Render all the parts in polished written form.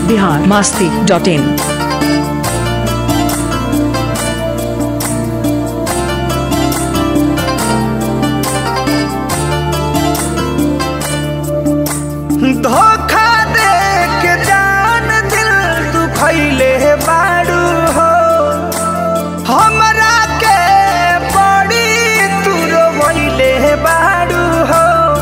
biharmasti.in। धोखा दे के जान दिल दुखैले बारू हो, हमरा के बड़ी तू रोइले बारू हो।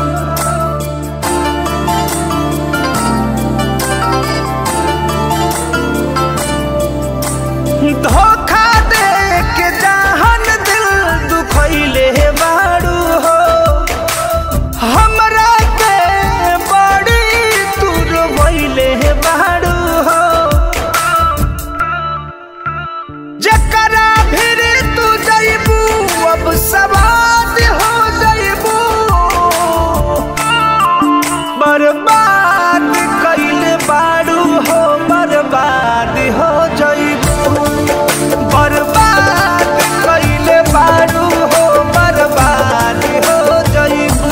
धोखा दे के जान दिल दुखैले बारू हो, हमरा के बड़ी तू रोइले बारू हो। जकरा फिर तू जइबू अब सवाद हो जइबू, बर्बाद कइले बारू हो, बर्बाद हो जइबू, बर्बाद कइले बारू हो, बर्बाद हो जइबू।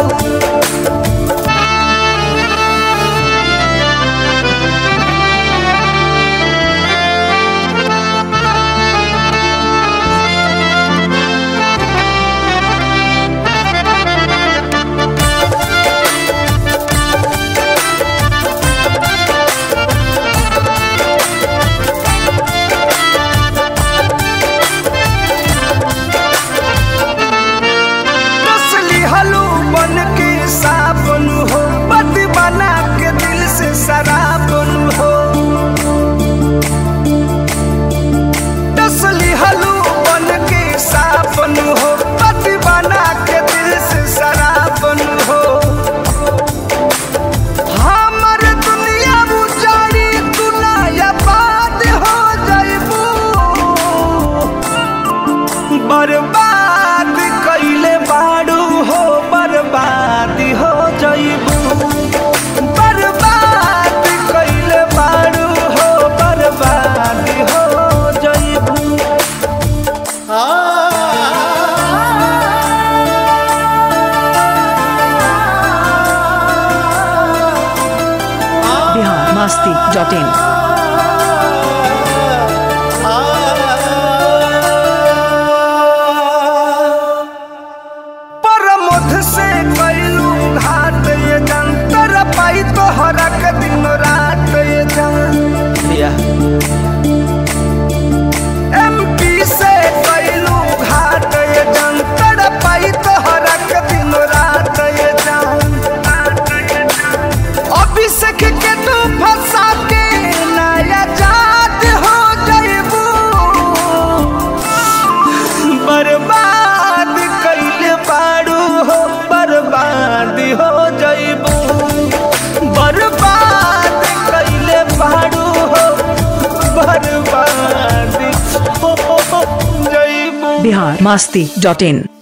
बन के साबुन हो, बद बना के दिल से शराबुन हो। तसली हलू बन के साबुन हो, बद बना के दिल से शराबुन हो। हमर दुनिया उजाड़ी तू नया बात हो जइबू, बर्बाद कइले बारू हो, बर्बाद हो जइबू, बर्बाद कइले बारू हो, बर्बाद हो जइबू। biharmasti.in। से कैलू घाट ये जंतर पाई तोहरा के दिन रात ये जान। MP से कैलू घाट ये जंतर पाई तोहरा के दिन रात ये जान। अभिषेक के तू फंसा के नया जात हो जइबू, बर्बाद कइले बारू हो, बर्बाद हो जइबू, बर्बाद कइले बारू हो, बर्बाद हो जइबू। biharmasti.in।